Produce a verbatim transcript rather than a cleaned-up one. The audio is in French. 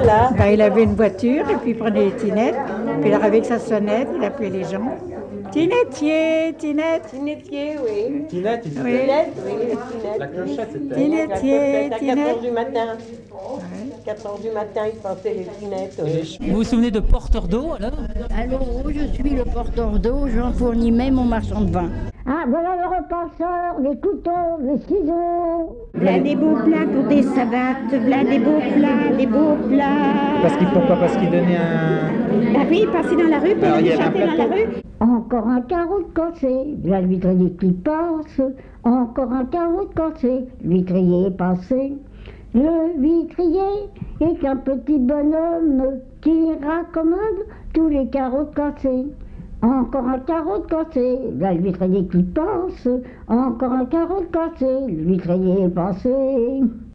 voilà. Ben, il avait une voiture et puis il prenait les tinettes. Puis alors avec sa sonnette, il appelait les gens. Tinetier, Tinette. Tinetier, oui. Tinette, il Oui. disait. Tinette, oui, les tinettes. La clochette, c'était. Tinetier, À quatre Tinette. heures du matin. Ouais. quatre heures du matin, il passait les tinettes. oui. Vous vous souvenez de porteur d'eau alors? Alors, je suis le porteur d'eau, j'en fournis même au marchand de vin. Ah, voilà le repasseur, les couteaux, les ciseaux. V'là des beaux plats pour des savates, v'là des beaux plats, des beaux plats. Parce qu'il pourquoi Parce qu'il donnait un. Ah oui, passer dans la rue, pour Alors, il y aller avait un chanter dans la plateau. rue. Encore un carreau de cassé, la l'huîtrier qui passe. Encore un carreau de cassé, l'huîtrier est passé. Le huîtrier est qu'un petit bonhomme qui raccommode tous les carreaux de cassé. Encore un carreau de cassé, la l'huîtrier qui passe. Encore un carreau de cassé, l'huîtrier est passé.